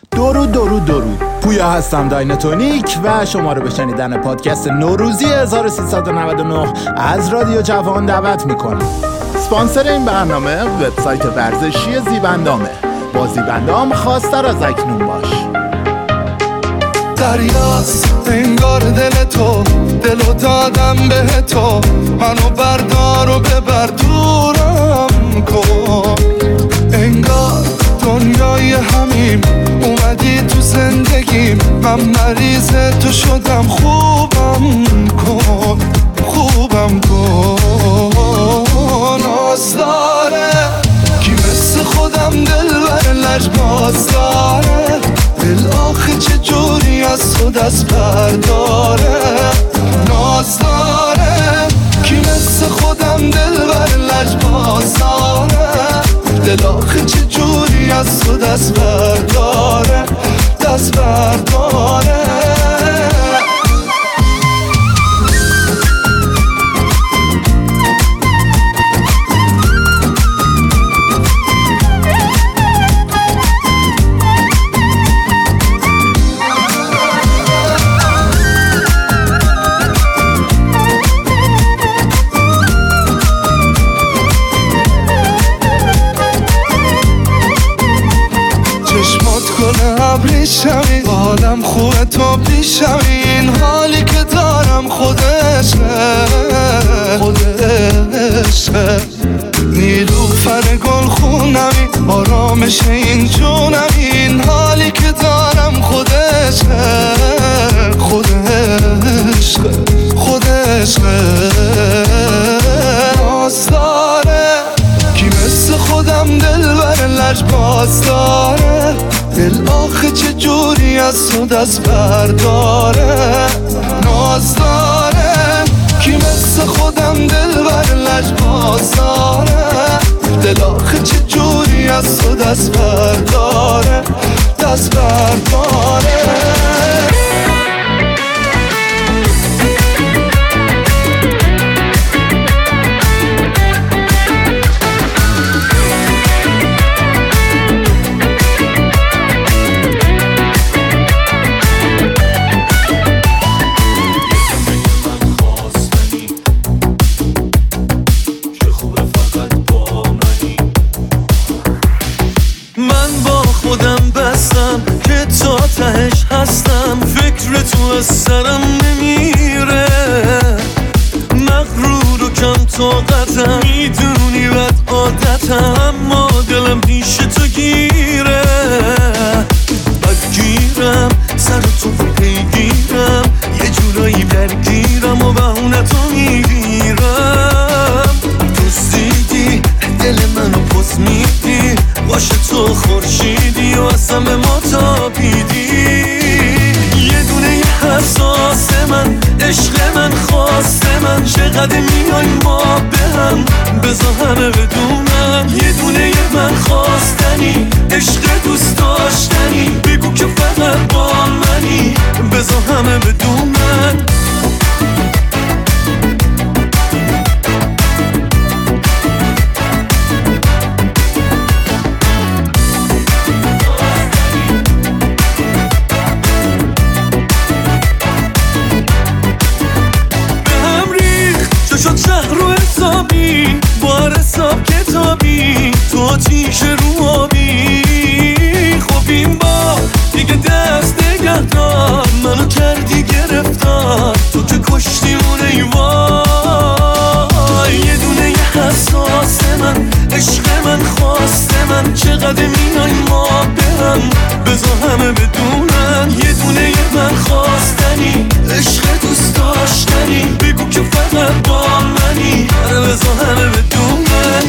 درود. پویا هستم دایناتونیک و شما رو به شنیدن پادکست نوروزی 1399 از رادیو جوان دعوت میکنم. اسپانسر این برنامه وبسایت ورزشی زیبندامه. با زیبندام خواستر از اکنون باش. دریاست انگار دل تو، دلو دادم به تو، منو بردار و ببر دورم کن. انگار دنیای همیم اومدی تو زندگیم، من مریض تو شدم، خوبم کن. ناز داره کی مثل خودم دلبر لجباز داره، دل آخه چجوری از تو دست برداره. ناز داره کی مثل خودم دلبر لجباز داره، دل آخه چجوری از تو دست برداره. ابریشمی حالم خوبه تو پیشمی، این حالی که دارم خودشه نیلوفر گل خونمی، آرامش این جونمی، این حالی که دارم خودشه ناز داره کی مثل خودم دلبر لجباز داره، دل آخه چجوری از تو دست برداره. ناز داره کی مثل خودم دلبر لجباز داره، دل آخه چجوری از تو دست برداره. خودم بستم که تا تهش هستم، فکر تو از سرم نمیره، مغرور و کم طاقتم، میدونی بد عادتم، اما دلم پیش تو گیره. بدگیرم سر تو پیگیرم، یه جورایی درگیرم و بهونه تو میگیرم. دوستیدی دل منو پس میدی، باشه تو خورشیدی و اصلا به ما تابیدی. یه دونه حساس من، عشق من، خواست من، چقدر میای ما به هم، بذار همه بدونن. یه دونه من خواستنی، عشق دوست داشتنی، بگو که فقط با منی، بذار همه بدونن. شد شهر رو حسابی، بار حساب کتابی، تو آتیش رو آبی. خب این با دیگه دست نگه دار، منو کردی گرفتار، تو که کشتی اون ایوان. یه دونه یه حساس من، عشق من، خواست من، چقدر میای ما به هم، بذار همه بدونن. یه دونه یه من خواستنی، عشق دوست داشتنی، بگو که فقط با منی، بذار همه بدونن.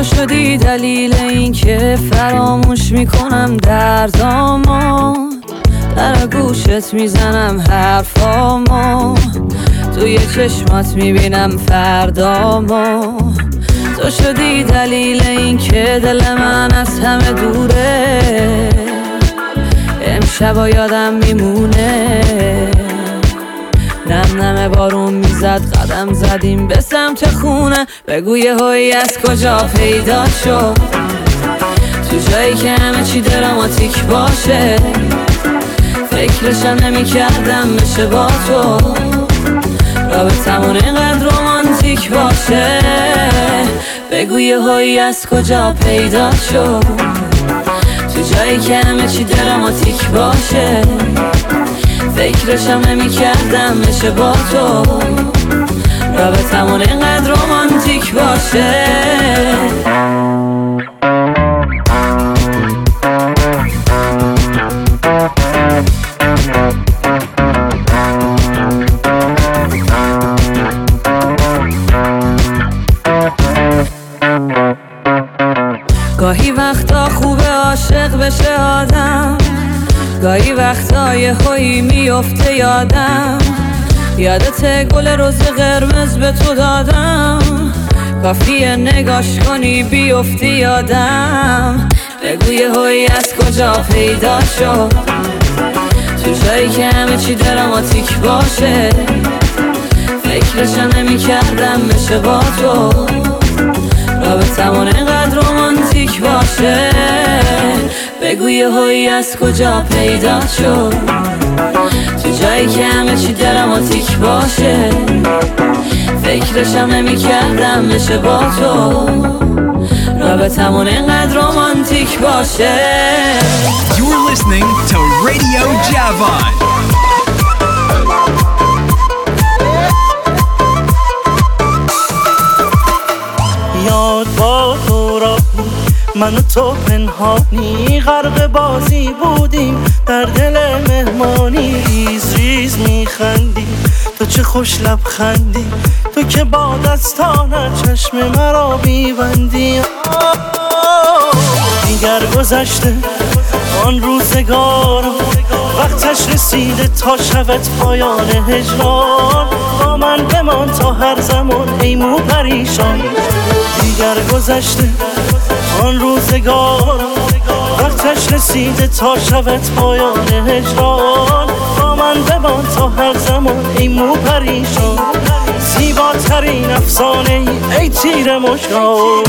تو شدی دلیل این که فراموش میکنم دردامو، در گوشت میزنم حرفامو، توی چشمات میبینم فردامو. تو شدی دلیل این که دل من از همه دوره، امشبا یادم میمونه. نم نم بارون میزد، قدم زدیم به سمت خونه. بگو یهویی از کجا پیدا شد، تو جایی که همه چی دراماتیک باشه. فکرشم نمی کردم بشه با تو، رابطمون اینقدر رومانتیک باشه. بگو یهویی از کجا پیدا شد، تو جایی که همه چی دراماتیک باشه. فکرشم نمی کردم بشه با تو، رابطمون اینقدر رومانتیک باشه. گاهی وقتا خوبه عاشق بشه آدم، گاهی وقتا یهویی میفته یادم. یادت گل روز قرمز به تو دادم، کافیه نگاش کنی بیفتی یادم. بگو یهویی از کجا پیدا شد، تو جایی که همه چی دراماتیک باشه. فکرشم نمی کردم بشه با تو، رابطمون اینقدر رومانتیک باشه. بگو یهویی از کجا پیدا شد، تو جایی که همه چی دراماتیک باشه. فکرشم نمی کردم بشه با تو، رابطمون اینقدر رومانتیک باشه. You're listening to Radio Javon. یاد با تو را من و تو پنهانی، غرق بازی بودیم در دل مهمانی. ریز ریز میخندی تو، چه خوش لبخندی تو که با دستانت چشم مرا میبندی. دیگر گذشته آن روزگار، وقتش رسیده تا شود پایان هجران. با من بمان تا هر زمان ای مو پریشان. دیگر گذشته آن روزگار، وقتش رسیده تا شود پایان هجران. با من بمان تا هر زمان ای مو پریشان. زیباترین افسانه ای تیر مژگان.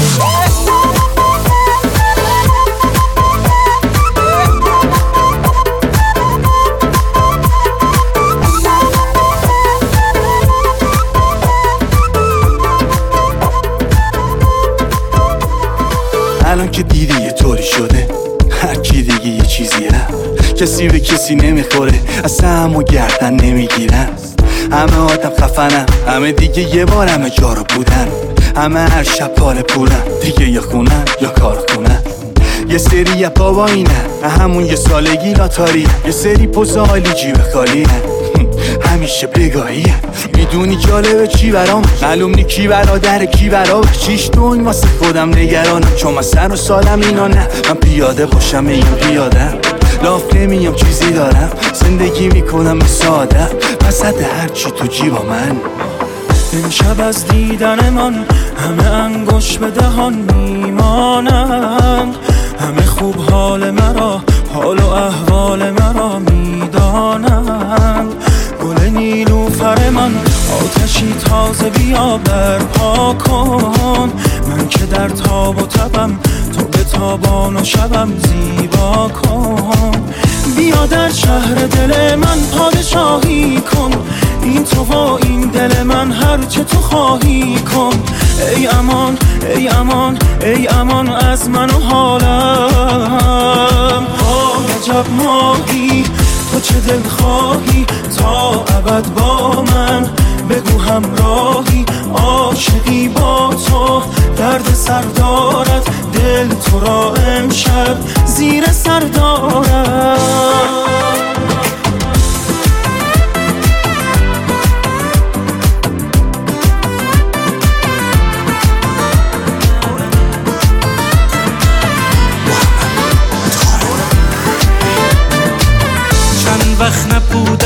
الان که دیدی یه طوری شده، هر کی دیگه یه چیزیه. کسی به کسی نمیخوره، اصلا همو گردن نمیگیرن. همه آدم خفنن، همه دیگه یه بار همه جا رو بودن. همه هر شب پاره پولن، دیگه یا خونن یا کار خونن. یه سری یه بابا اینن، همون یه سالگی لاتاری. یه سری پوز عالی جیب خالی همیشه بگاهیه. میدونی جالبه چی برام، معلوم نی کی برادر کی برام. چیش دون واسه خودم نگرانم، چون من سر و سالم اینا نه. من پیاده باشم میگم پیاده، لاف نمیام چیزی دارم. زندگی میکنم ساده، وسط هرچی تو جیبا من. امشب از دیدن من همه انگوش به دهان میمانند. همه خوب حال مرا، حال و احوال مرا میدانند. گل نیلوفر من آتشی تازه بیا برپا کن. من که در تاب و تبم، تو به تابان و شبم زیبا کن. بیا در شهر دل من پادشاهی کن. این تو و این دل من هر چه تو خواهی کن. ای امان ای امان ای امان از من و حالم. عجب ماهی تو، چه دل خواهی تا ابد با من. بگو همراهی عاشقی با تو، درد سر دارد دل تو را امشب زیر سر دارد.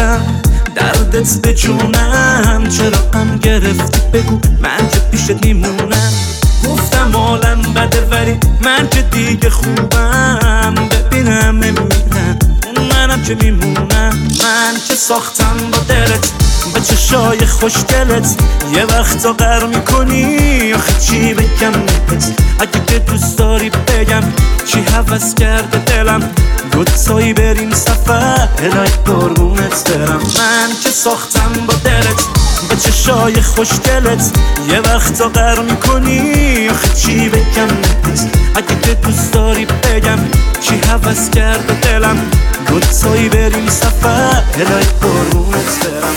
دلم دردت به جونم، چرا غم گرفتی بگو من که پیشت میمونم. گفتم عالم بده ولی من که دیگه خوبم، ببینم میمیرم منم که میمونم. من که ساختم با دلت با چشای خوشگلت، یه وقتا غر میکنی آخه چی بگم بهت. اگه که دوست داری بگم چی هوس کرده دلم، دوتایی بریم سفر الهی قربونت برم. من که ساختم با دلت با چشای خوشگلت، یه وقتا غر میکنی آخه چی بگم بهت. اگه که دوست داری بگم چی هوس کرده دلم، دوتایی بریم سفر الهی قربونت برم.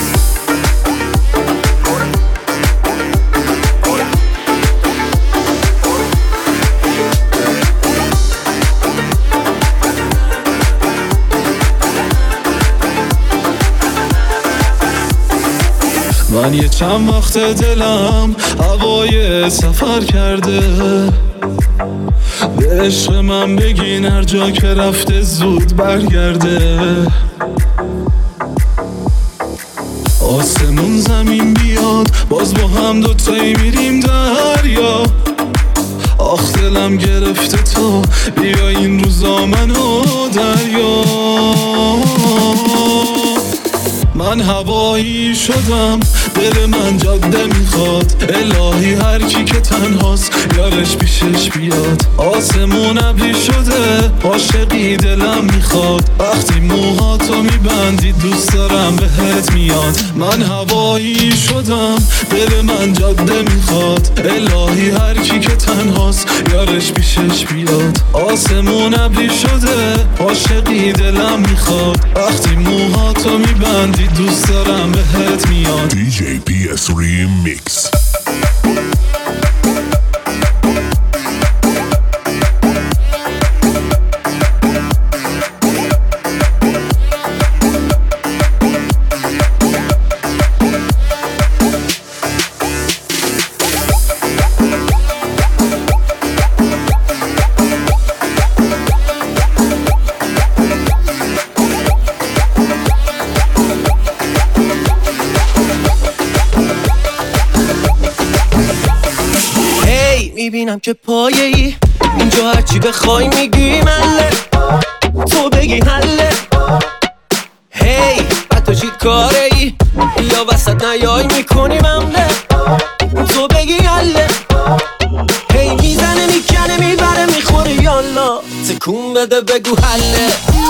من یه چند وقت دلم هوای سفر کرده، به عشق من بگین هر جا که رفته زود برگرده. آسمون زمین بیاد باز با هم دوتایی میریم دریا. آخ دلم گرفته تو بیا این روزا منو دریا. من هوایی شدم دل من جاده میخواد، الهی هر کی که تنهاست یارش پیشش بیاد. آسمون ابری شده عاشقی دلم میخواد، وقتی موهاتو میبندی دوست دارم بهت میاد. من هوایی شدم دل من جاده میخواد، الهی هر کی که تنهاست یارش پیشش بیاد. آسمون ابری شده عاشقی دلم میخواد، وقتی موهاتو میبندی دوست دارم بهت میاد. DJ PS Remix. میبینم که پایه ای اینجا هرچی بخوای میگی مله، تو بگی حله. هی حتی چی کاره ای یا وسط نیای میکنی ممله، تو بگی حله. هی میزنه میکنه میبره میخوره یالا، تکون بده بگو حله.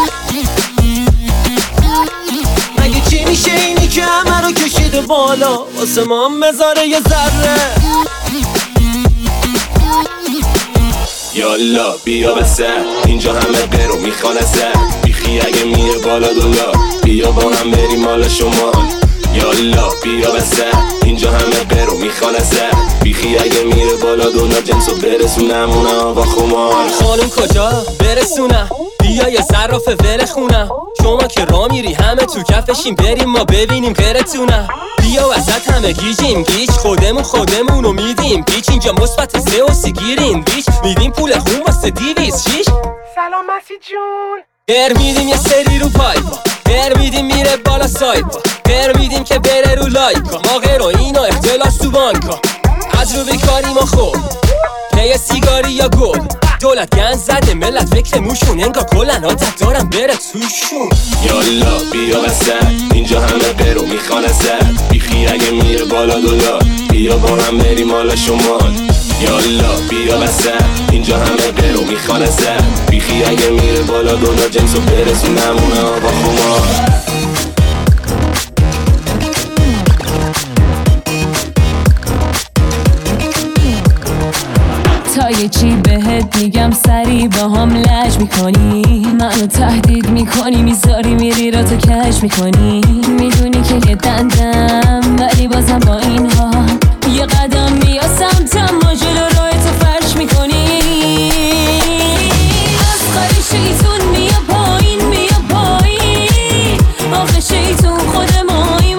مگه چی میشه اینی که همه رو کشیده بالا، واسه ما هم بذاره یه ذره. یالا بیا بسه اینجا همه برو میخوان ازت، بیخی اگه میره بالا دلار بیا با هم بریم مال شما. یالا بیا بسه اینجا همه برو میخوان ازت، بیخی اگه میره بالا دلار جنسو برسونم اونا آقا خمار. خانم کجا برسونم بیا یه صراف ول خونم، شما که را میری همه تو کفشیم بریم ما ببینیم غیرتونم. بیا وسط همه گیجیم گیج خودمونو میدیم پیچ، اینجا مثبت 3 و 30 گیریم بیچ، میدیم پول خون واسه 206. سلام مسی جون. هر میدیم یه سری رو پایپا، هر میدیم میره بالا سایپا، هر میدیم که بره رو لایکا. ما غیر و اینا اختلاس تو بانکا، از رو بیکاری ما خوب پی سیگاری یا گل. دولت گن زده ملت فکر موشون انگا کلن عادت دارم بره توشون. یالا بیا وسط اینجا همه برو میخوان ازت، بیخی اگه میره بالا دلار بیا با هم بریم مال شمال. یالا بیا وسط اینجا همه برو میخوان ازت، بیخی اگه میره بالا دلار جنسو برسونم اونا با خمار. تا یه چی بهت میگم سری با هم لج میکنی، منو تهدید میکنی میذاری میری را تو کش میکنی. میدونی که یه دندم ولی بازم با اینها یه قدم بیا سمتم و جلو راه تو فرش میکنی. از خواهی شیطون میا پایین آخه شیطون خود ماییم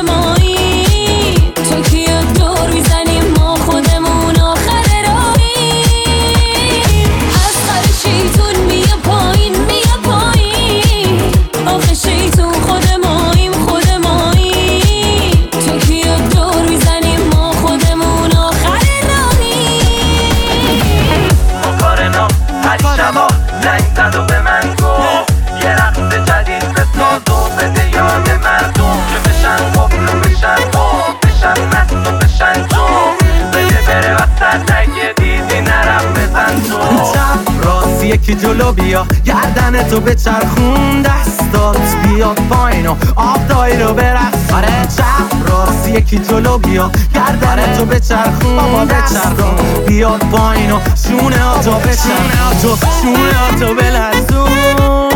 تو که یک دور میزنیم ما خودمون آخر راهی. از خواهی شیطون میا پایین آخه شیطون خود ماییم یکی جلو بیا گردن تو بچرخون دستات بیاد پایین و آب دایی رو برقص آره چپ راست یکی جلو بیا گردن تو بچرخون دستات بیاد پایین و شونه ها تو بچرخون شونه ها تو بلرزون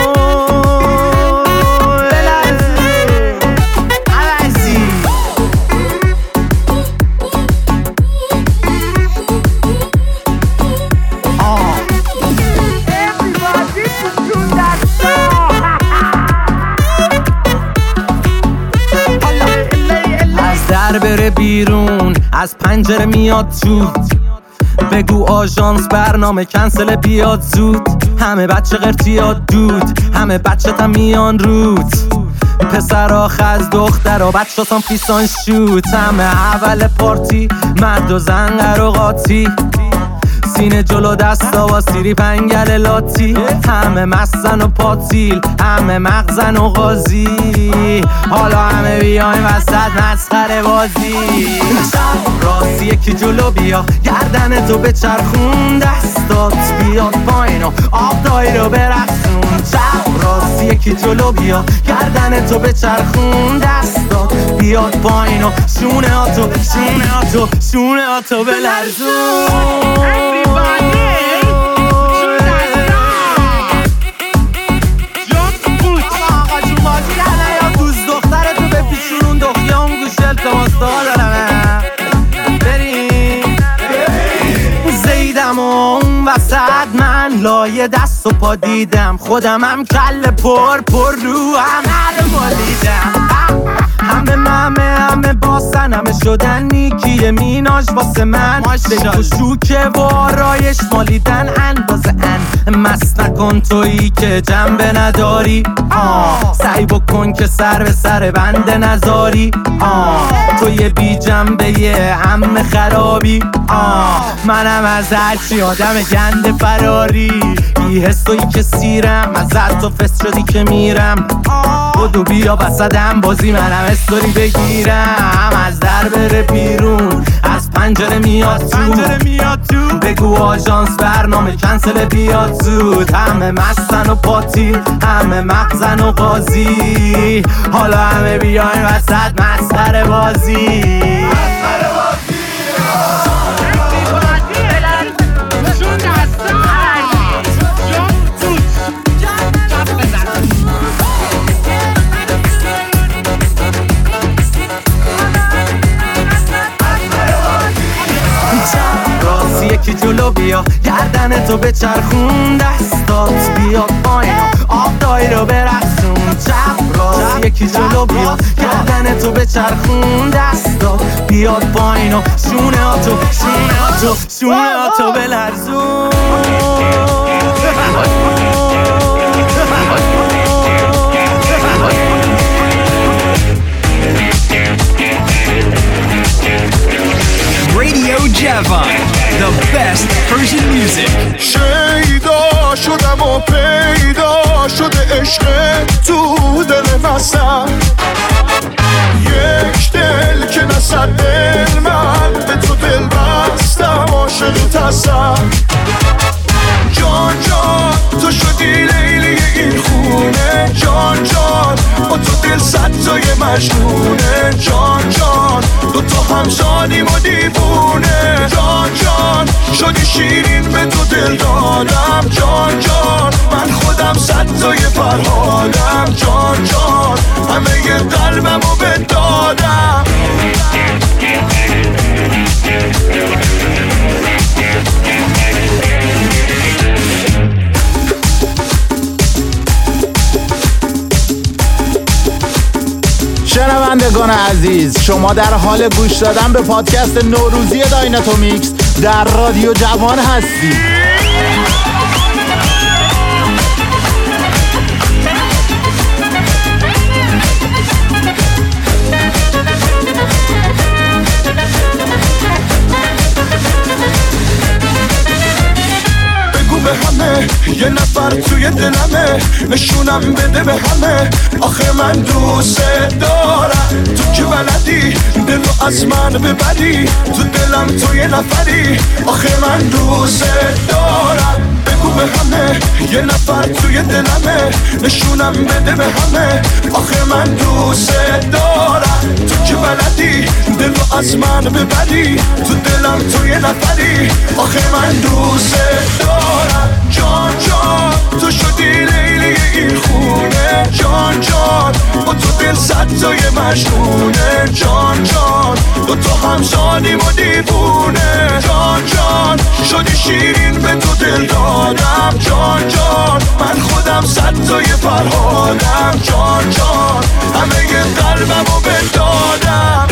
بره بیرون از پنجره میاد تو بگو آژانس برنامه کنسل بیاد زود همه بچه قرتیاد دود همه بچه تا میان رود پسرا خز دخترا بچه تام پیسان شوت همه اول پارتی مرد و زن قراقاتی سینه جلو دستا و سیری پنگل لاتی همه مستن و پاتیل همه مغزن و غازی حالا همه بیایم وسط مسخره بازی چپ راست یکی جلو بیا گردن تو بچرخون دستات بیاد پایین و آب دایی رو برقصون چپ راست یکی جلو بیا گردن تو بچرخون دستات بیاد پایین و شونه ها تو شونه ها تو شونه ها تو بلرزون من لایه دست و پا دیدم خودم هم کل پر رو همه رو بالیدم همه باسن همه شدن نیکی میناژ واسه من بگو شوکه و آرایش مالیدن اندازه مست نکن تویی که جنبه نداری سعی بکن که سر به سر بنده نزاری توی بی جنبه یه همه خرابی منم از هرچی آدم گنده فراری بی حس تویی که سیرم از تو فست شدی که میرم بودو بیا بسدم بازی منم استوری بگیرم از در بره بیرون از پنجره میاد تو بگو آژانس برنامه کنسل بیاد زود همه مستن و پاتی همه مغزن و غازی حالا همه بیاین وسط مسخره بازی یکی جلو بیا گردن تو بچرخون دستات بیاد پایین آب دایی رو برقصون چپ راست یکی جلو بیا گردن تو بچرخون دستات بیاد پایین و شونه ها تو شونه ها تو شونه ها تو بلرزون Radio Javon, the best Persian music. شیدا شدم و پیدا شده عشق تو دل مسم یک دل که نصد دل من به تو دل بستم عاشق تسم جان جان تو شدی لیلی این خونه جان جان با تو دل صد تای مجنونه جان جان دو تا همزانیم و دیوونه جان جان شدی شیرین به تو دل دادم جان جان من خودم صد تای فرهادم جان جان همه ی قلبم رو بدادم شنوندگان عزیز شما در حال گوش دادن به پادکست نوروزی دایناتومیکس در رادیو جوان هستید. یه نفر توی دلمه نشونم بده به همه آخه من دوست دارم تو که بلدی دلو از من ببری تو دلم تو یه نفری آخه من دوست دارم بگو به یه نفر توی دلمه، نشونم بده به همه. آخه من دوست دارم، تو که بلدی دلو از من ببری، تو دلم توی نفری. آخه من دوست دارم جان جان، تو شدی لیلی این خونه. جان جان با تو دل صد تای مجنونه. جان جان با تو هم شادیم و دیوونه. جان جان شدی شیرین به تو دل دادم. جان جان من خودم صد تای فرهادم. جان جان همه ی قلبمو بدادم.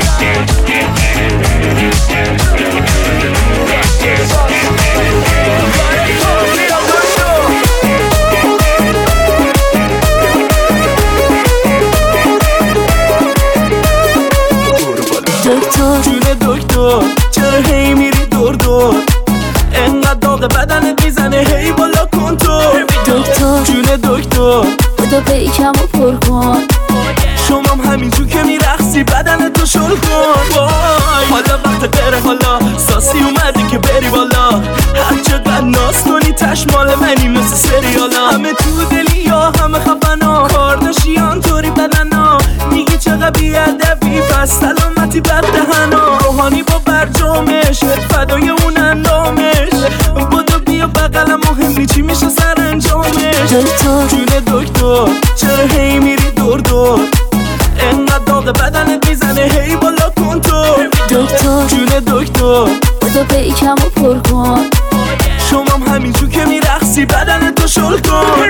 دکتر جون دکتر چرا هی میری دور دور؟ انقدر داغ بدنت میزنه هی بالا کن تو. دکتر جون دکتر بودو پیکمو پر کن. شمام همینجور که میرقصی بدن تو شل کن. وای حالا وقت غیره، حالا ساسی اومدی که بری بالا. هر چقدر ناز کنی تش مال منی مثل سریالا. همه تو دلی یا همه خفنا، کارداشیان طوری بدنا. میگی چقدر بیادبی پس سلامتی بد دهنا. روحانی با برجامش فدای اون اندامش. بودو بیا بقلم مهمی چی میشه سر انجامش. دکتر جون دکتر چرا هی میری دور دور؟ انقدر داغ بدنت میزنه هی بالا کن تو. دکتر جون دکتر بودو پیکمو پر کن. شمام همینجور که میرقصی بدن تو شل کن.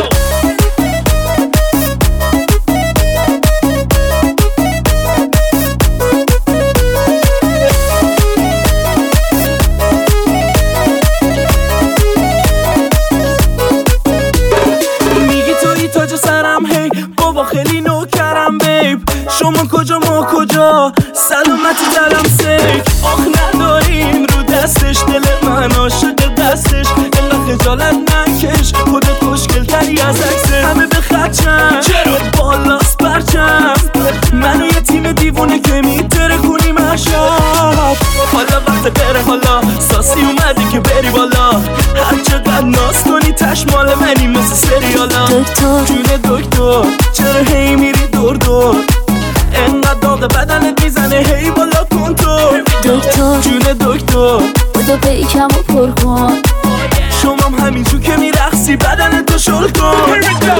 میگی توی تاج سرم هی بابا خیلی نوکرم بیب. شما کجا ما کجا سلامتی دلم سیک. آخ نداریم رو دستش دل من عاشق دستش. انقدر خجالت نکش خودت مشکل تری از عکسه. همه به خدشن چرا بالاست برچم. منو یه تیم دیوونه که میتره کنیم اشاب. حالا وقت غیره، حالا ساسی اومدی که بری بالا. هر چقدر ناز کنی تش مال منی مثل سریالا. دکتر جون دکتر چرا هی میری دور دور؟ انقدر داغ بدنت میزنه هی بالا کن تو. دکتر جون دکتر بودو پیکمو پر کن. شمام همینجور که میرقصی بدن تو شل کن.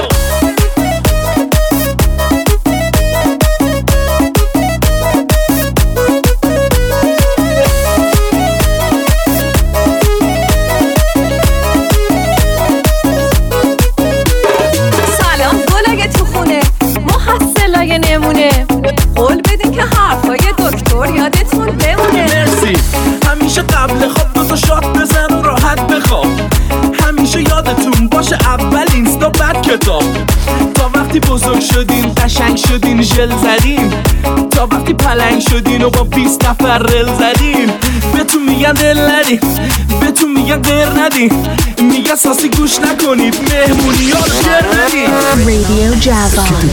سلام گلای تو خونه، محصلای نمونه. قول بدین که حرفای دکتر یادتون بمونه. مرسی. همیشه قبل خواب دوتا شات بزن و راحت بخواب. همیشه یادتون باشه اول اینستا بعد کتاب. تا وقتی بزرگ شدین قشنگ شدین ژل زدین. تا وقتی پلنگ شدین و با 20 نفر رل زدین. بهتون میگن دل ندین، بهتون میگن غیر ندین. میگن ساسی گوش نکنید مهمونی ها رو جر ندین. رادیو جوان.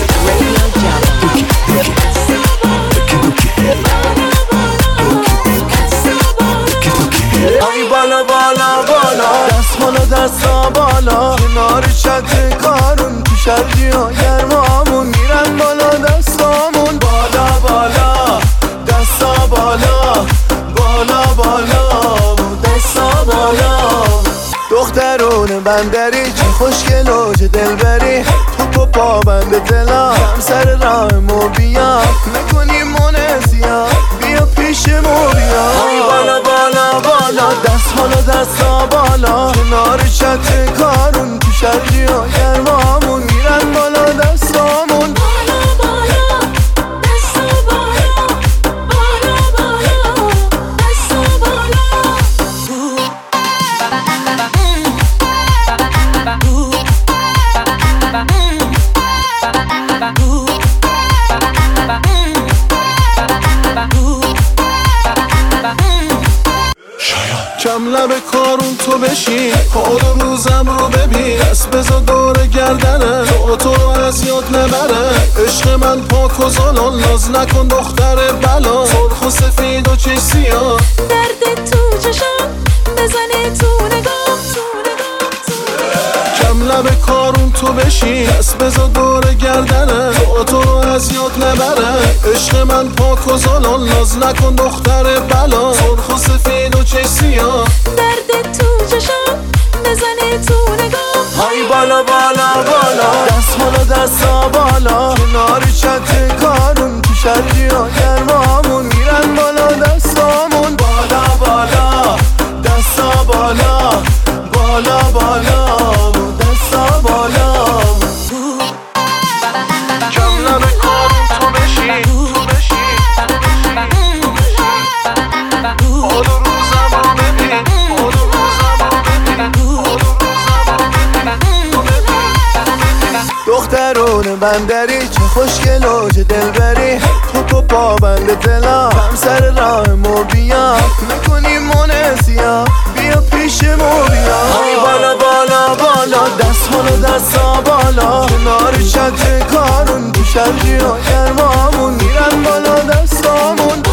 ای بالا بالا بالا، دست بالا دستا بالا. کنار چت کارون تو شرجی ها گرمامون میرن بالا دستامون. بالا بالا دستا بالا، بالا بالا دستا بالا. دخترون بندری چه خوشگل و چه دلبری. تو پا بند دلا کم سر راهمو بیا. نکنی مونسیا بیا پیشمو بیا. بالا بالا بالا، دست بالا دستا بالا. کنار چت کارون تو شرجی ها گرمامون میرن بالا دستامون. کم لب کارون تو بشین، حال روزم رو ببین. دست بزا دور گردنه تو رو از یاد نبره. عشق من پاک و زالان، ناز نکن دختر بلا. سرخ و سفید و چش سیاه، درد تو چشم بزنه تو نگاه، تو نگاه، تو لب کارون تو بشین، دست بذار دور گردنه تو از یاد نبره. عشق من پاک و زالان، ناز نکن دختر بلا، سرخ و سفید و چه سیاه، درد تو چشم بزنه تو نگاه. های بالا بالا بالا، دست بالا دستا بالا، کنار چت کارون تو شرجی ها گرمامون میرن بالا دستامون. بالا بالا دستا بالا، بالا بالا دستا بالا. کم لب کارون تو بشین، تو بشین حال و روزم رو ببین، حال و روزم رو ببین، حال و روزم رو ببین. دخترون بندری چه خوشگل و چه دلبری، تو پابند دلا هم سر راه مو بیا، میکنیم مونسیا بیا پیش مو بیا. های بالا بالا بالا، دست بالا دستا بالا، کنار چت کارون تو شرجی ها گرمامون میرن بالا دستامون.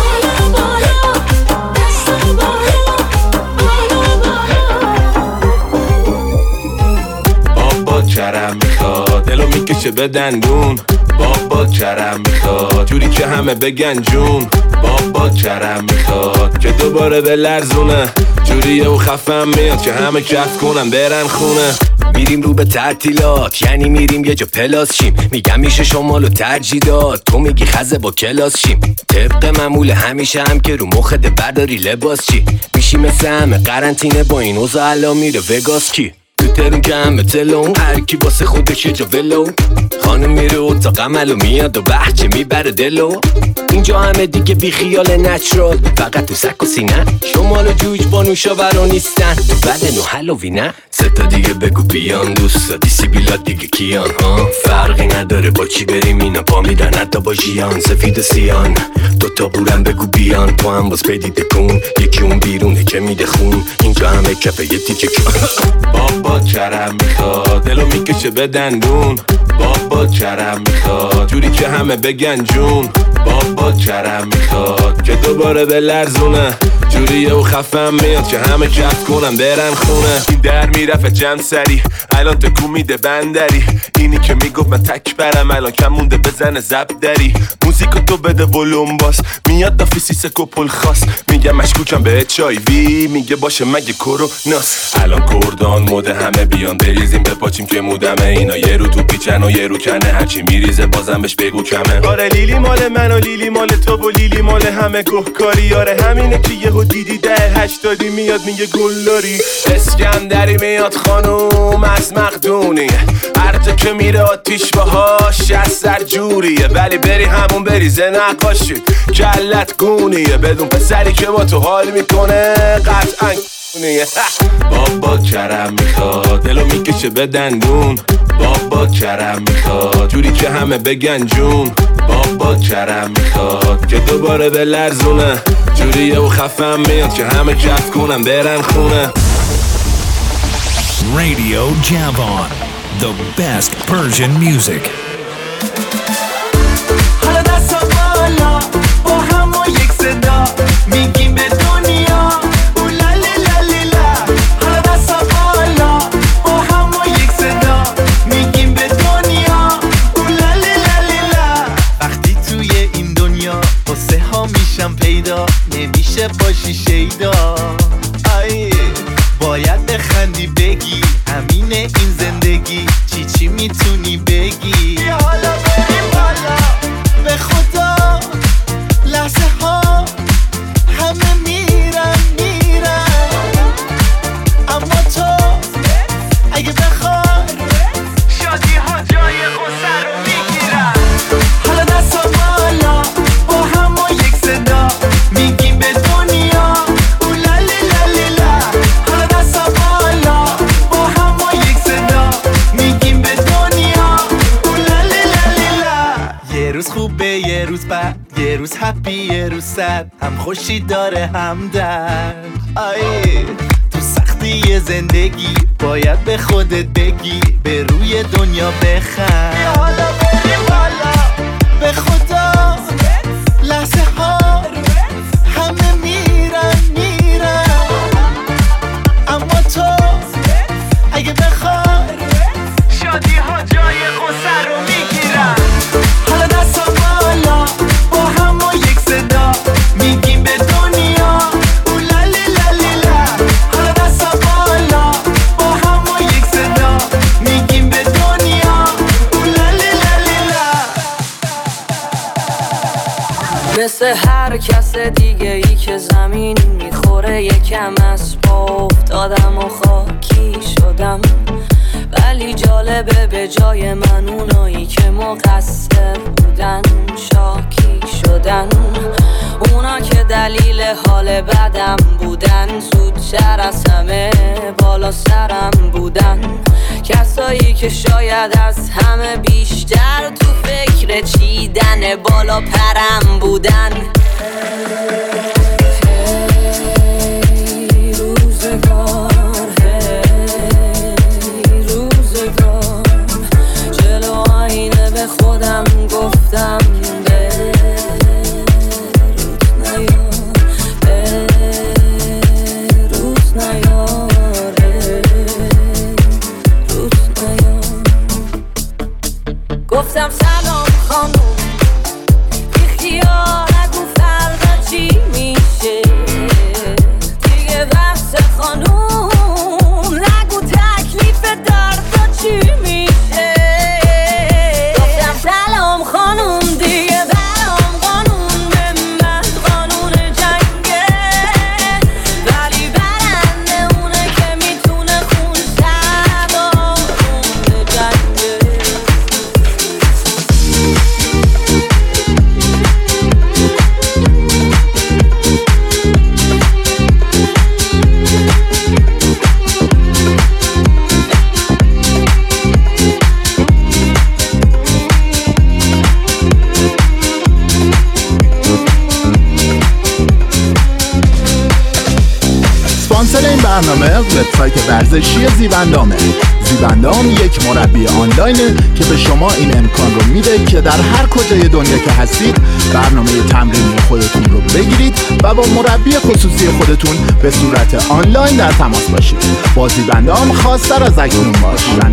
بابا کرم میخواد دلو میکشه به دندون، بابا کرم میخواد جوری که همه بگن جون، بابا کرم میخواد که دوباره به لرزونه، جوریه و خفم میاد که همه کف کنن برن خونه. میریم رو به تعطیلات، یعنی میریم یه جا پلاس شیم، میگم میشه شمالو ترجیح داد، تو میگی خزه با کلاس شیم. طبق معمول همیشه هم که رو مخت برداری لباس چی، میشی مثل همه قرنطینه با این اوضاع الان میره وگاس کی، تو ترون که همه تلون هر کی واسه خودش یه جا ولو، خانم میره اتاق عملو میاد و بحچه میبره دلو. اینجا همه دیگه بی خیال نچرال، فقط تو سک و سینه، شمال و جوج با نوشابرا نیستن، تو بدن و هلووی نه. سه تا دیگه بگو بیان دوستا، دیسیبیلا دیگه کیان ها، فرقی نداره با چی بریم اینا پا میدن حتی با ژیان. سفید و سیان دوتا بورن بگو بیان، تو هم باز پیدیده کن، یکی اون بیرونه که میده خون، اینجا همه کپه یه تیکه کن. بابا کرم میخواد دلو میکشه به دندون، بابا کرم میخواد جوری که همه بگن جون، بابا کرم میخواد که دوباره به لرزونه، جوریه و خفم میاد که همه کف کنن برن خونه. این در میرفت جمع سری الان تکون میده بندری، اینی که میگفت من تک برم الان کم مونده بزنه زب دری. موزیکو تو بده ولوم باس، میاد دافیسی سکو پل خاص، میگم مشکوکم به HIV، میگه باشه مگه کروناس. الان کردان مده همه بیان بریزیم به پاچیم که مودمه، اینا یه رو تو پیچن و یه رو کنه، هرچی میریزه بازم بهش بگو کمه. آره لیلی مال من و لیلی مال تو و لیلی مال همه گهکاری، آره همینه که یهو دیدی 10-80 میاد میگه گلداری. اسکندری میاد خانوم از مقدونی، هر جا که میره آتیش باهاش از سر جوریه، ولی بری همون بریزه نقاشی کلت گونیه، بدون پسری که با تو حال میکنه قطعا گونیه. بابا کرم میخواد دلو میکشه به دندون، بابا کرم میخواد جوری که همه بگن جون، بابا کرم میخواد که دوباره به لرزونه، جوریه و خفم میاد که همه کف کنن برن خونه. Radio Javon, the best Persian music. حالا دستا بالا با هم و یک صدا، میگیم به دنیا اولا لیلا لیلا. حالا دستا بالا با هم و یک صدا، میگیم به دنیا اولا لیلا لیلا. وقتی توی این دنیا قصه ها میشم پیدا، نمیشه باشی شیدا، باید بخندی بگی همینه این زندگی، چی میتونی بگی. بیا حالا بریم بالا به خدا، لحظه ها همه میرن، اما تو اگه بخوای شادی ها جای غصه رو میگیرن. حالا دستا بالا با هم و یک صدا، میگیم به دنیا اولا لیلا لیلا. حالا دستا بالا با هم و یک صدا، میگیم به دنیا اولا لیلا لیلا. یه روز خوبه یه روز بد، یه روز هپی یه روز سد، هم خوشی داره هم درد. تو سختی زندگی باید به خودت بگی، به روی دنیا بخند. حالا بریم بالا به خدا، لحظه ها همه میرن، اما تو اگه بخوای مثل هر کس دیگه ای که زمین میخوره یکم از پا افتادم و خاکی شدم، ولی جالبه به جای من اونایی که مقصر بودن شاکی شدن. اونا که دلیل حال بدم بودن زودتر از همه بالا سرم بودن. کسایی که شاید از همه بیشتر تو فکر چیدن بالا پرم بودن. خودم گفتم روز نیاره گفتم سلام خانوم بی خیال نگو فردا چی میشه دیگه بحث خانوم نگو تکلیف دردا چی میشه. سلام خانوم دیگه برام قانون به من قانون جنگه، ولی برنده اونه که میتونه خون سوارون جنگه. اسپانسر این برنامه وبسایت ورزشی زیبندامه. زیبندام یک مربی آنلاینه که به شما این امکان رو میده که در هر کجای دنیا که هستید برنامه تمرینی خودتون رو بگیرید و با مربی خصوصی خودتون به صورت آنلاین در تماس باشید. با زیبندام خواستر از اکنون باشید.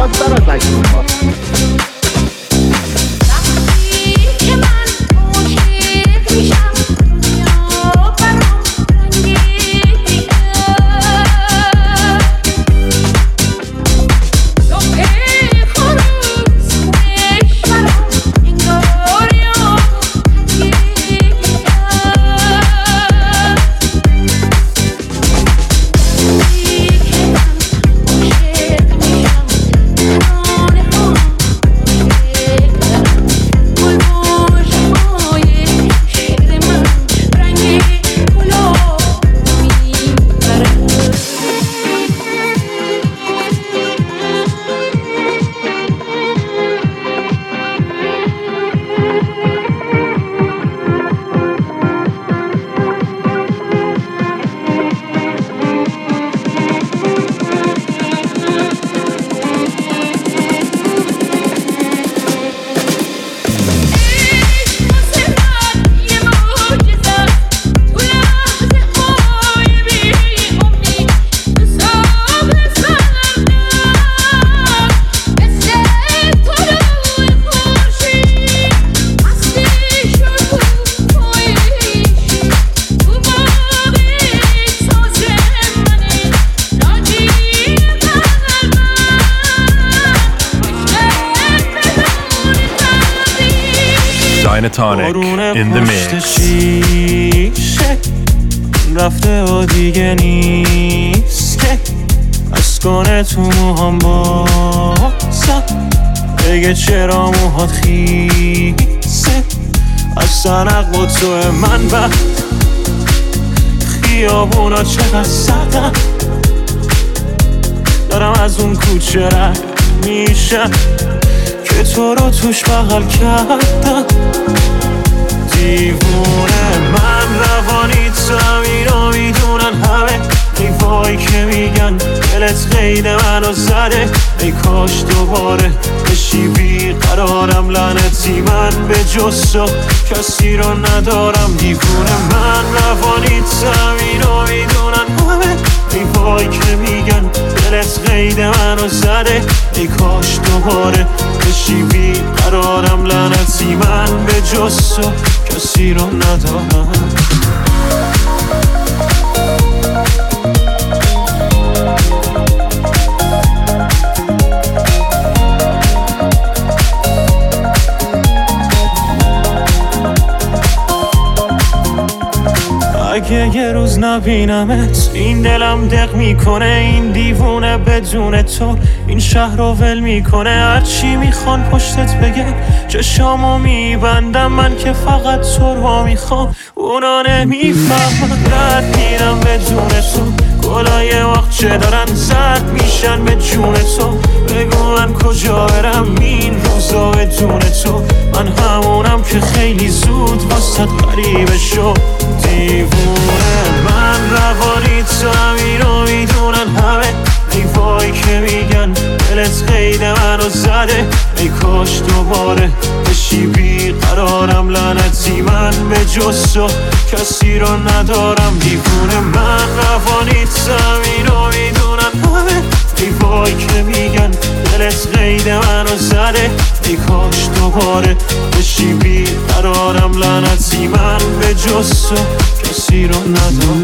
Dynatonic in the mix. رفته و دیگه نیست که از کنه تو موهام بازم بگه چرا موهات خیسه از سنق با تو من و خیابونا چقدر سردم دارم از اون کوچه رد میشم که تو رو توش بغل کردم دیوونه من روانی اینو میدونن همه ای وای که میگن دلت قید منو زده ای کاش دوباره بشی بیقرارم لعنتی من به جز تو کسی رو ندارم دیوونه من روانی اینو میدونن همه ای وای که میگن دلت قید منو زده ای کاش دوباره بشی بیقرارم لعنتی من به جز تو کسی رو ندارم اگه یه روز نبینمت این دلم دق میکنه، این دیوونه بدون تو این شهر رو ول میکنه. هرچی میخوان پشتت بگن چشامو میبندم، من که فقط تو رو میخوام اونا نمیفهمن. رد میرم بدون تو، گلای وقت چه دارن زد میشن به جون تو. بگو من کجا برم این روزا بدون تو، من همونم که خیلی زود واسه غریبه شد. دیوونه من روانی تو همینو میدونن همه، ای وای که میگن دلت قید منو زده. ای کاش دوباره بشی بیقرارم، لعنتی من به جز تو کسی رو ندارم. دیوونه من روانی تو همینو میدونن همه، ای وای که میگن دلت قید منو زده. ای کاش دوباره بشی بیقرارم، لعنتی من به جز تو کسی رو ندارم.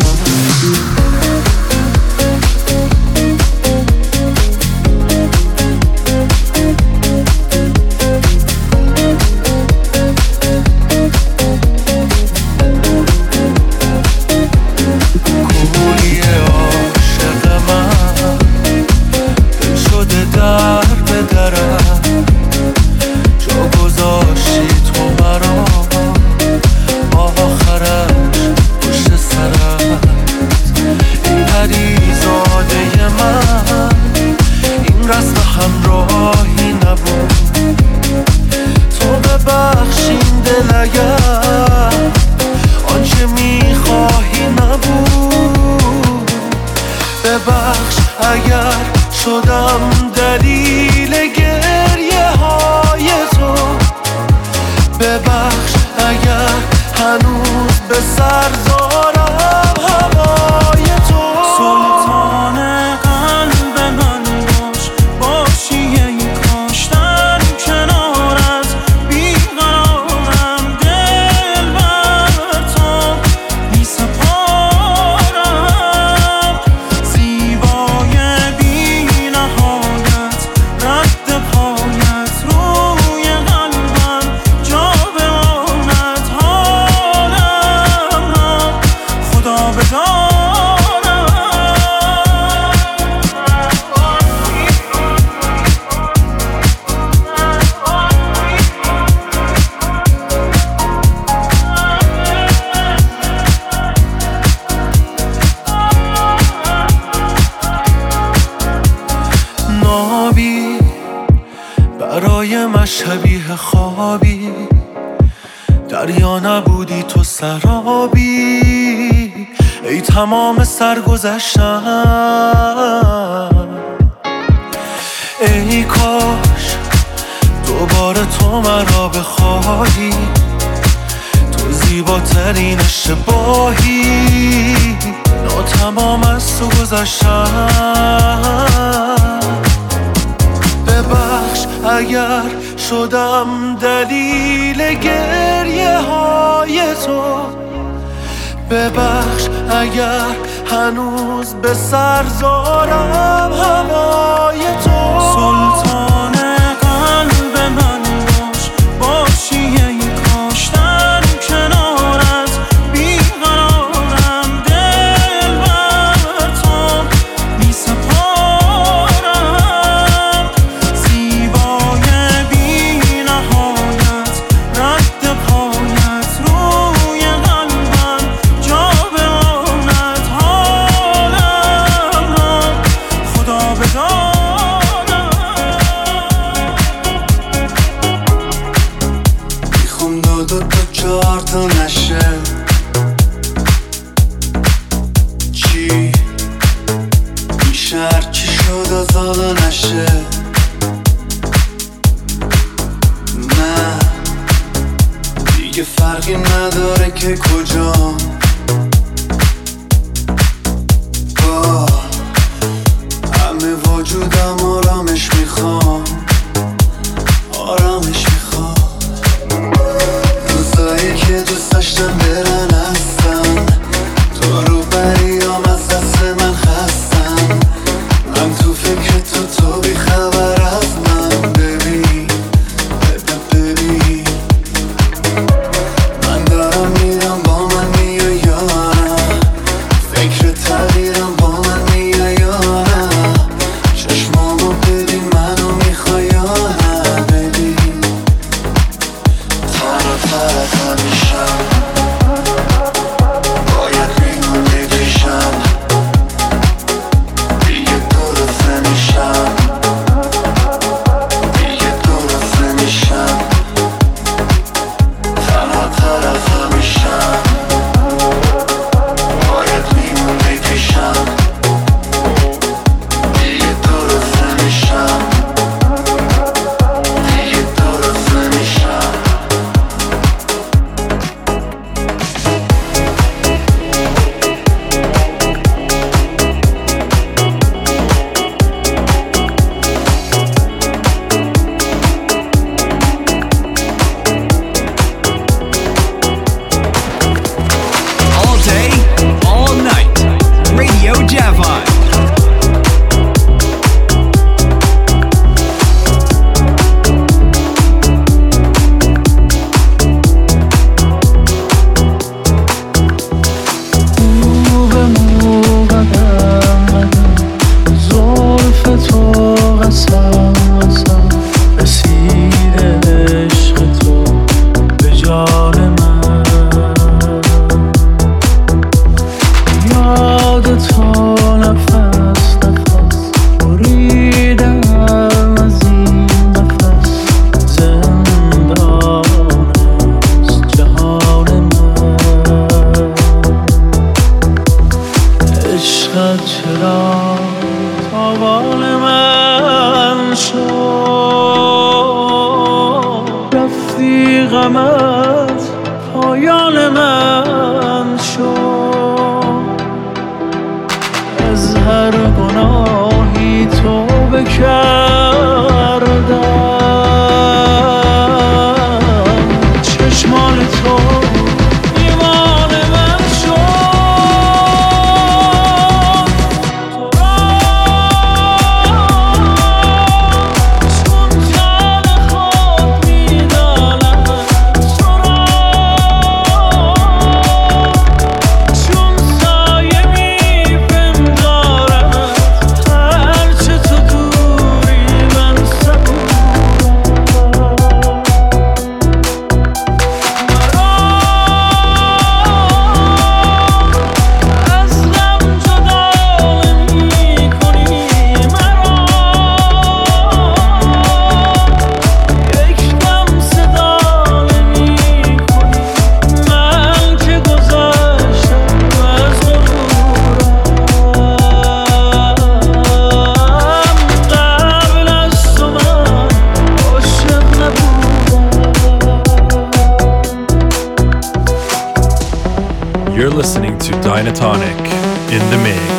برای من شبیه خوابی، دریا نبودی تو سرابی. ای تمام سرگذشتم، ای کاش دوباره تو مرا بخواهی. تو زیباترین اشتباهی، ناتمام از تو گذشتم. ببخش اگر شدم دلیل گریه های تو، ببخش اگر هنوز به سر زارم هوای تو. سلطان قلب من باش، باشی ای کاش در کنارت بیقرارم. دل بر تو می سپارم، زیبای بی نهایت رد پایت روی قلبم جا بماند. حالم را خدا بداند، میخوام دو چهار تا نشه. چی میشه هرچی شد از حالا نشه. نه دیگه فرقی نداره که کجام، با همه وجودم آرامش میخوام، آرامش میخوام. روزایی که دوست داشتم برن هستن، تو رو بریام از دست من خستم. من تو فکر تو بی خبر از من. ببین من دارم میرم با من میای یارم. احوال من شد، رفتی غمت پایان من شد. از هر گناهی توبه کردم، چشمان تو ایمان من شد. تو را چون خال خود می‌دانم، تو را چون سایه می‌پندارم، هرچه تو دوری من You're listening to Dynatonic in the mix.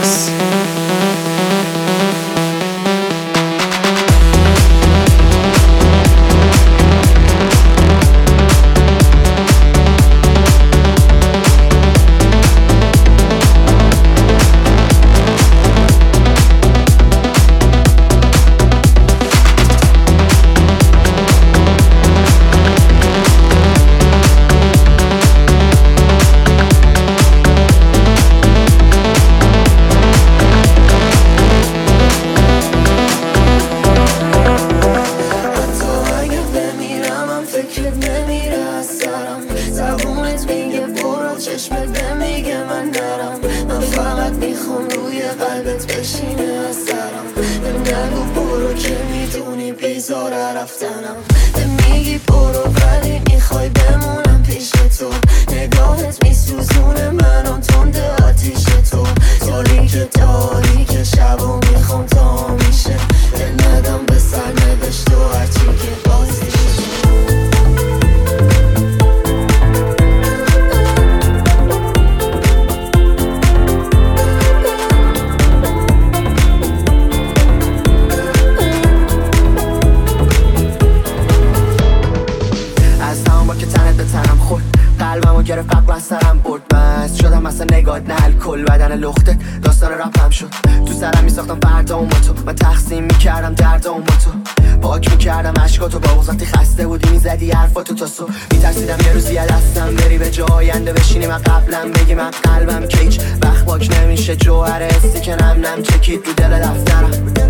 میترسیدم یه روزی دستم بری به جای آینده بشینی من قبلم بگی من قلبم که هیچ وقت باک نمیشه جوهر حسی که نم نم چکید رو دل دفترم.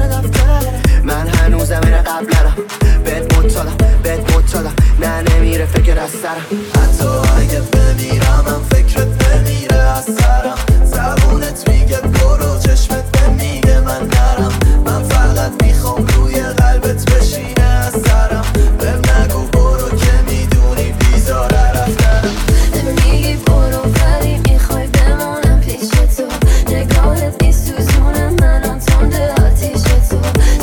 من هنوزم این قبلم بهت مطالم نه نمیره فکر از سرم. حتی اگه بمیرم من فکرت نمیره از سرم. زبونت میگه برو چشمت میگه من نرم. من فقط میخوام روی قلبت بشینه از سرم. بهم نگو برو که میدونی بیزاره رفتنم. میگی برو ولی میخوای بمونم پیش تو. نگاهت میسوزونه منم تنده آتیش تو.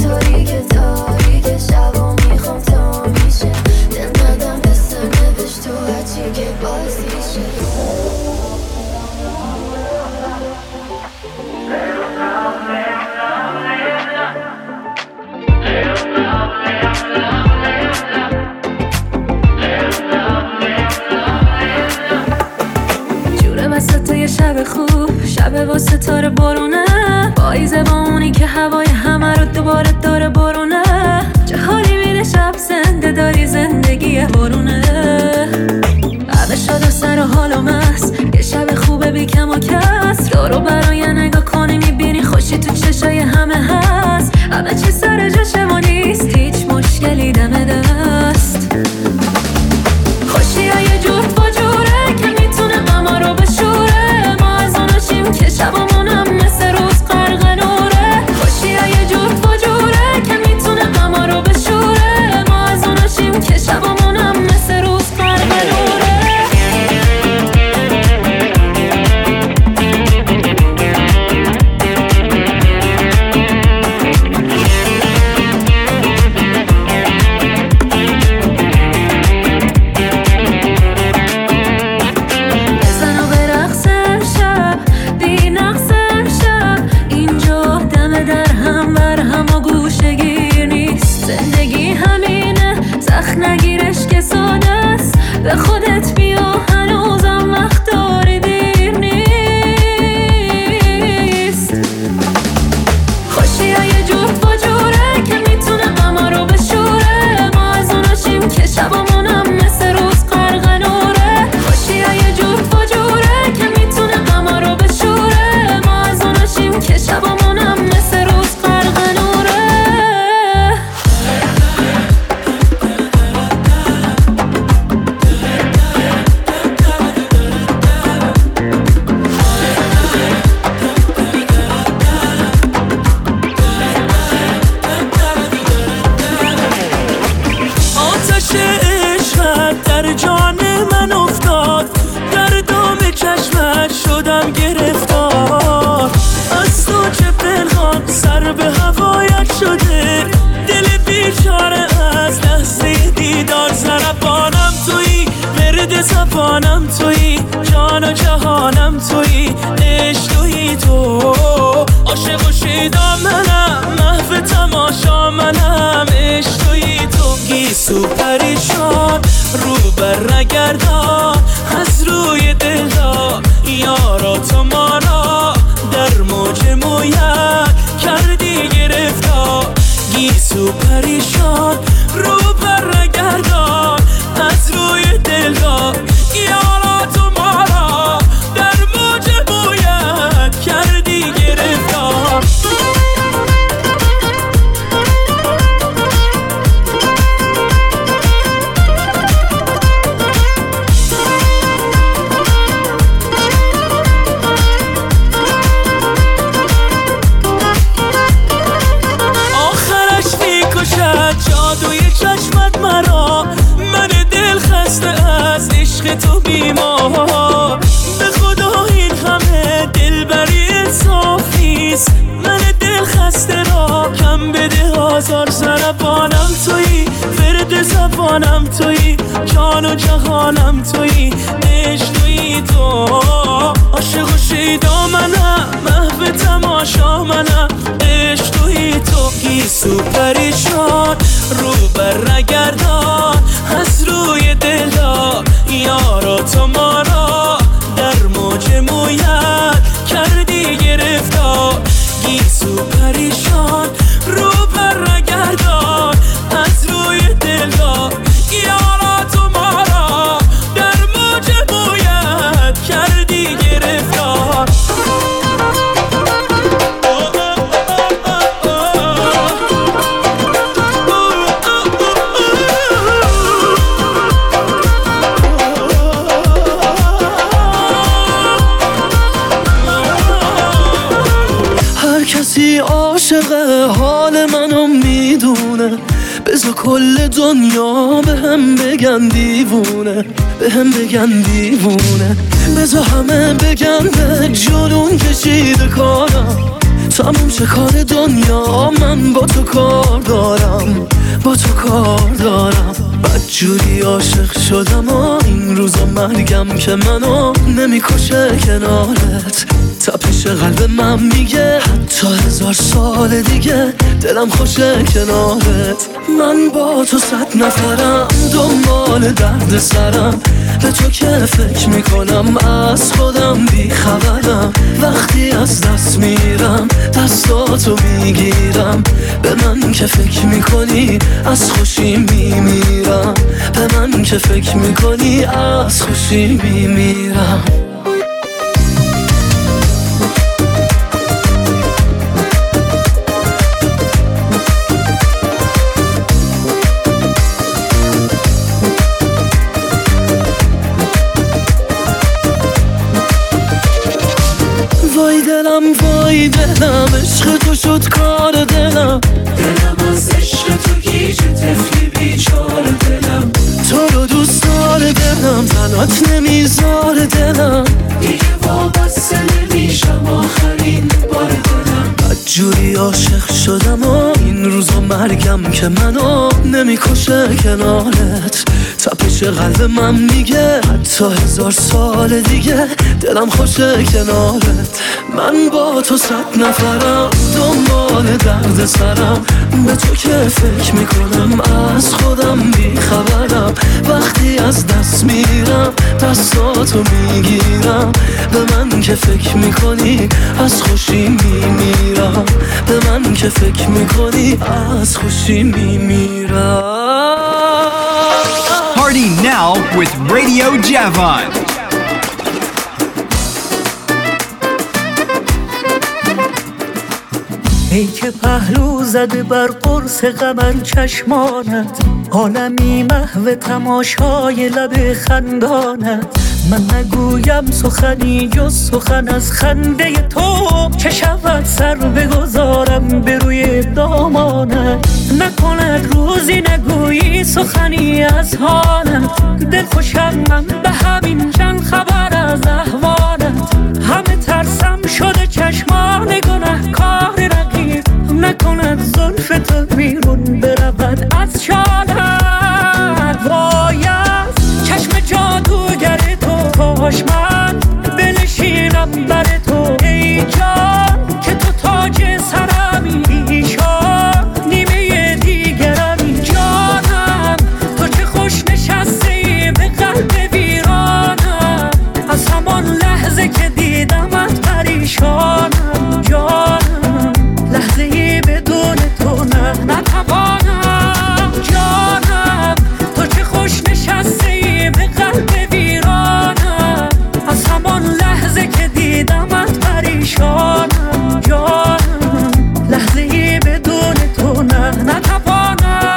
تاریک شبا میخوام تا میشه. دل ندم به سرنوشت تو هرچی که بازیشه. یه شب خوب شب با ستاره بارونه پاییزه با اونی که هوای همه رو دوباره داره بارونه چه حالی میده شب زنده داری زندگی بارونه عبه شد و سر و حال و مست یه شب خوبه بی کم و کس دارو برای نگاه کنی میبینی خوشی تو چشای همه هست همه چی سر جاشه و نیست هیچ مشکلی دم دست خوشی ها یه جور فجوره که میتونه غما رو بشوره که شبمونم مثل روز غرق نوره خوشی ها یه جور فجوره که میتونه غما رو بشوره ما از اوناشیم که شبمونم مثل روز غرق نوره دلم گرفتار، از تو چه پنهان سر به هوایت شده، دل بیچاره از لحظه دیدار، سرپانم تویی، ورد زبانم تویی، جان و جهانم تویی، عشق تویی تو، عاشق و شیدا منم، محو تماشا منم، عشق تویی تو، گیسو پریشان رو بر نگردان، از روی دلدار یارا تو ما را در موج مویت کردی گرفتار، گیسو پریشان رو بر نگردان، از روی دلدار یارا تو ما را در موج مویت کردی گرفتار. جادوی چشمت مرا، من دل خسته از عشق تو بیمار، به خدا این همه دلبری انصافیست، من دل خسته را کم بده آزار، سرپانم تویی، ورد زبانم تویی، جان و جهانم تویی، عشق تویی تو، عاشق و شیدا منم، محو تماشا منم، عشق تویی تو، گیسو پریشان رو بر نگردان، از روی دلدار یارا تو ما را در موج مویت کردی گرفتار، گیسو پریشان رو بر نگردان، از روی دلدار یارا تو ما را در موج مویت کردی گرفتار. کسی عاشق حال منو میدونه، بذار کل دنیا به هم بگن دیوونه، به هم بگن دیوونه، بذار همه بگن به جنون کشیده کارم، تموم شه کار دنیا، من با تو کار دارم، با تو کار دارم، بدجوری عاشق شدم و این روزا مرگم که منو نمیکشه کنارت، تپش قلب من میگه حتی 1000 سال دیگه دلم خوشه کنارت، من با تو 100 نفرم دنبال درد سرم، به تو که فکر میکنم از خودم بیخبرم، وقتی از دست میرم دستاتو میگیرم، به من که فکر میکنی از خوشی میمیرم، به من که فکر میکنی از خوشی میمیرم. وای دلم عشق تو شد کار دلم، دلم از عشق تو گیج طفلی بیچاره دلم، تو رو دوست داره دلم، تنات نمیذار دلم، دیگه وابسته نمیشم آخرین بار دلم، بدجوری عاشق شدم و این روزا مرگم که منو نمیکشه کنارت، تپش قلب من میگه حتی 1000 سال دیگه دلم خوشه کنارت، من با تو 100 نفرم دنبال درد سرم، به تو که فکر میکنم از خودم بیخبرم، وقتی از دست میرم دستاتو میگیرم، به من که فکر میکنی از خوشی میمیرم، به من که فکر میکنی از خوشی میمیرم. Party now with Radio Javon. ای که پهلو زده بر قرص قمر چشمانت، عالمی محو تماشای لب خندانت، من نگویم سخنی جز سخن از خنده تو، چه شود سر بگذارم به روی دامانت، نکند روزی نگویی سخنی از حالت، دل خوشم من به همین چند خبر از احوالت، همه شده چشمان گناه کار رقیب نکند زلف تو بیرون برود از چالت وای از چشم جادوگر تو کاش من بنشینم بر تو ای جان که تو تاج سرمی ایشان نیمه دیگرمی جانم تو چه خوش نشستی به قلب ویرانم از همان لحظه که دیدمت پریشانم جانم لحظه ای بدون تو نتوانم جانم تو چه خوش نشستی به قلب ویرانم از همان لحظه که دیدمت پریشانم جانم لحظه ای بدون تو نتوانم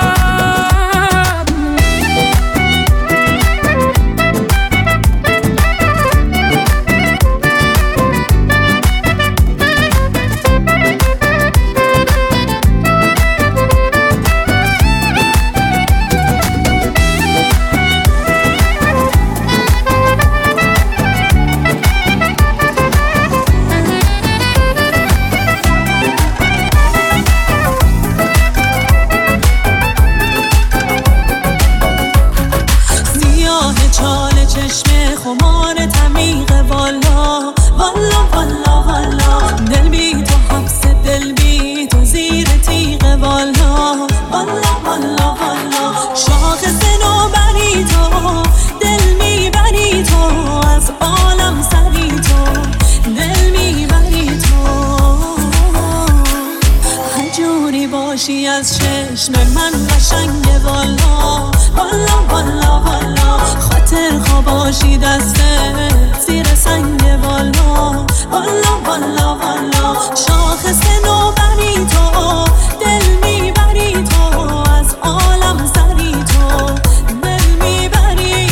از چشم من قشنگه والا والا والا والا خاطر خواباشی دسته زیر سنگه والا والا والا والا شاخص نوبری تو دل میبری تو از عالم سری تو دل میبری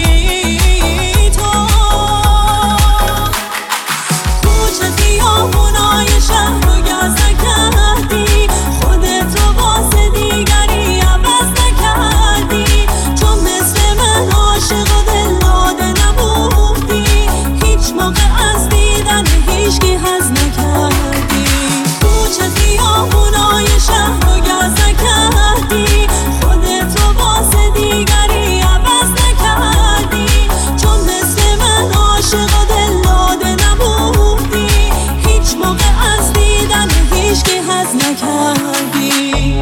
تو کوچه خیابونای شهر رو گزه کردی خودت رو واسه دیگری عوض نکردی چون مثل من عاشق و دل داده نبودی هیچ موقع از دیدن هیچکی حظ نکردی کوچه خیابونای شهر رو گزه کردی خودت رو واسه دیگری عوض نکردی چون مثل من عاشق و دل داده نبودی هیچ موقع از دیدن هیچکی حظ نکردی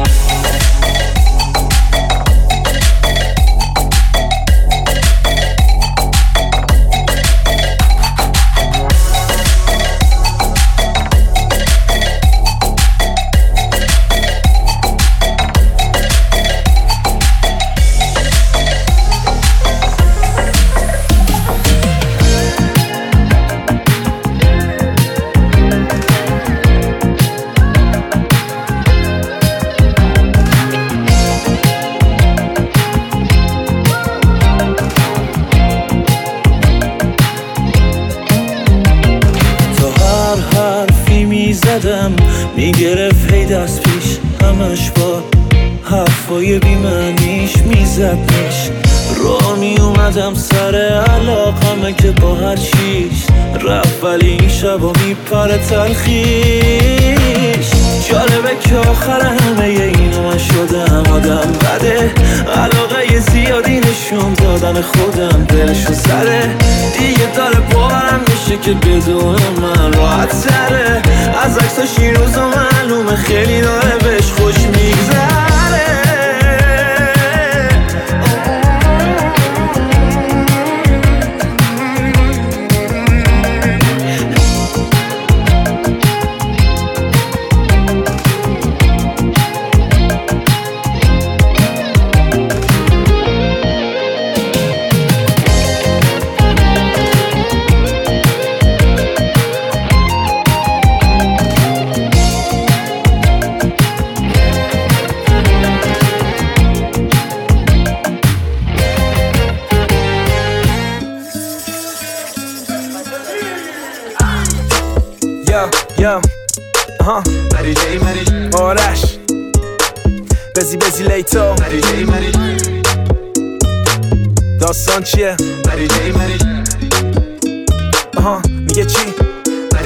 میگرفت هی دست پیش همش با حرفای بیمعنیش میزدنش را میومدم سر علاقمه که با هر چیش رفت ولی این شبا میپره تلخیش جالبه که آخر همه اینو من شدم آدم بده علاقه زیادی نشون دادن خودم دلشو زده دیگه داره باورم میشه که بدون من راحت تره از عکساش این روزا معلومه خیلی داره بهش خوش میگذره آرش بزی لیتو داستان چیه؟ میگه چی؟